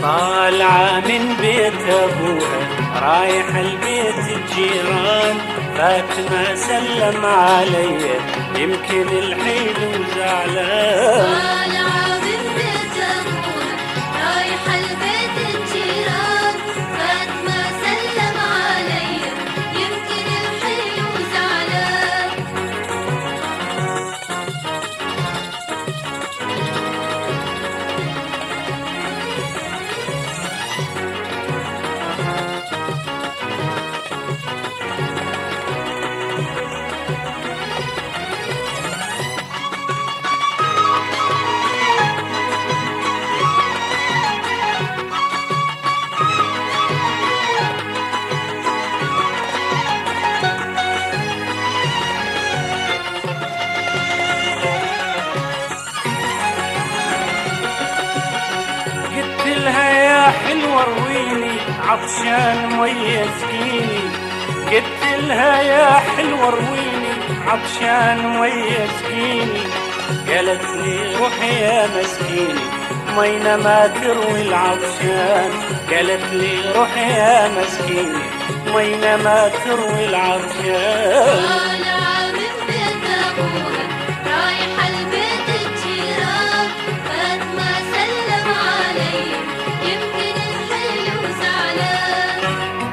طالعة من بيت أبوها رايح البيت الجيران، فاتمة سلم علي يمكن الحيل وزعلان. طالعة من بيت أبوها رايح البيت الجيران، فاتمة سلم علي يمكن الحيل وزعلان. يا حلوة رويني عطشان مية سقيني، قلت لها يا حلوة رويني عطشان مية سقيني، قالت لي روحي يا مسكيني مينا ما تروي العطشان، قالت لي روحي يا مسكيني مينا ما تروي العطشان. طالعة من بيت أبوها رايح البيت الجيران، فاتمة سلم علي يمكن الحيل وزعلان.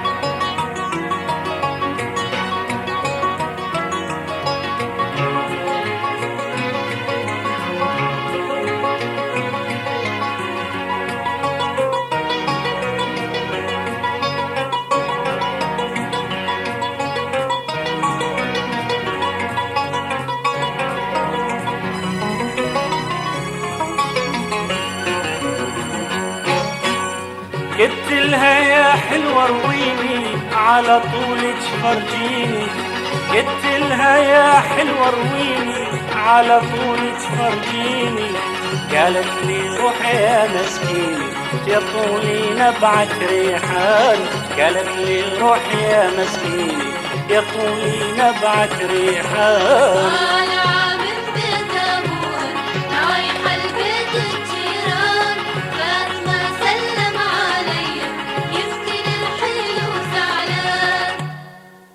قلت لها يا حلوة رويني على طولك فرجيني، قلت لها يا حلوة رويني على طولك فرجيني، قالت لي روحي يا مسكيني يا طولي نبعك ريحان، قالت لي روحي يا مسكيني يا طولي نبعك ريحان.